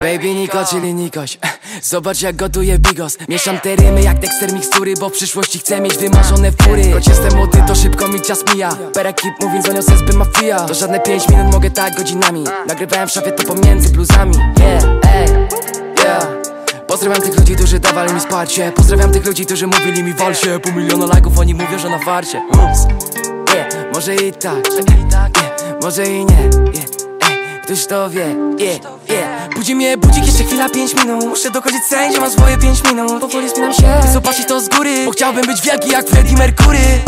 Baby Niko, czyli Nikoś. Zobacz jak gotuję bigos. Mieszam te rymy jak tekster mikstury, bo w przyszłości chcę mieć wymarzone fury. Choć jestem młody, to szybko mi czas mija. Perakip mówiąc, zaniosę zby mafia. To żadne 5 minut, mogę tak godzinami. Nagrywałem w szafie to pomiędzy bluzami. Yeah, ey, yeah. Pozdrawiam tych ludzi, którzy dawali mi wsparcie. Pozdrawiam tych ludzi, którzy mówili mi wal się. Pół miliona lajków, oni mówią, że na farcie. Yeah, może i tak, może i nie, któż to wie, Budzi mnie budzik, jeszcze chwila 5 minut. Muszę dokończyć sen, gdzie mam swoje 5 minut. Powoli spinam się, by zobaczyć to z góry, bo chciałbym być wielki jak Freddie Mercury.